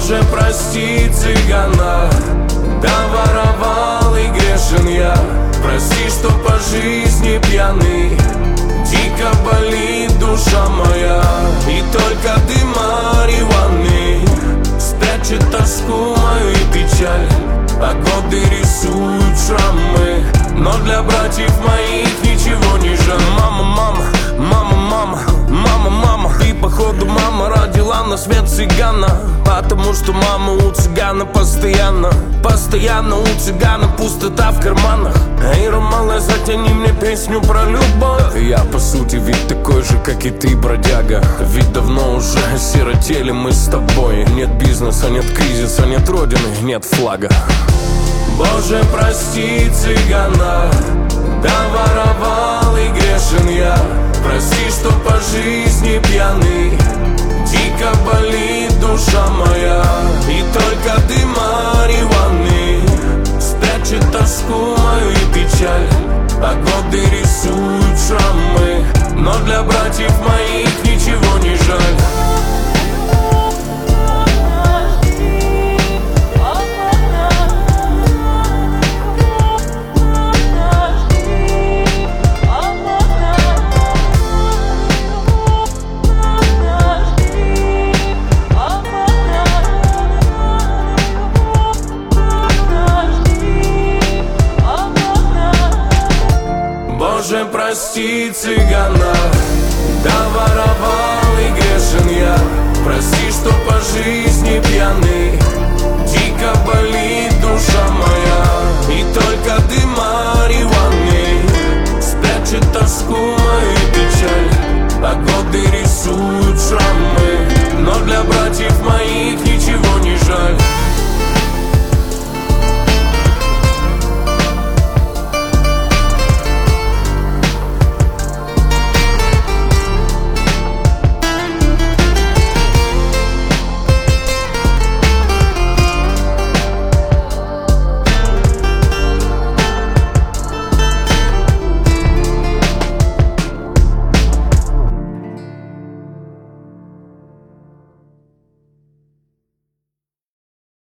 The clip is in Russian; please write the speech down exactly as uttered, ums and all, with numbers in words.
Боже, прости, цыгана, да воровал и грешен я. Прости, что по жизни пьяный, дико болит душа моя. И только дым марихуаны спрячет тоску мою и печаль, а годы рисуют шрамы, но для братьев моих ничего не жаль. Мама, мама, мама, мама, мама, мама, ты походу мама родила на свет цыгана, потому что мама у цыгана постоянно, постоянно у цыгана пустота в карманах. Эй, Ромале, затяни мне песню про любовь. Я по сути ведь такой же, как и ты, бродяга, ведь давно уже осиротели мы с тобой. Нет бизнеса, нет кризиса, нет родины, нет флага. Боже, прости, цыгана, да воровал и грешен я. Прости, что по жизни пьяный, дико болит душа моя. И только дым марихуаны спрячет тоску мою и печаль, а годы рисуют шрамы, но для братьев моих ничего не жаль. Боже, прости, цыгана, да воровал и грешен я. Прости, что по жизни пьяный, дико болит душа моя. И только дым марихуаны спрячет тоску мою и печаль, а годы рисуют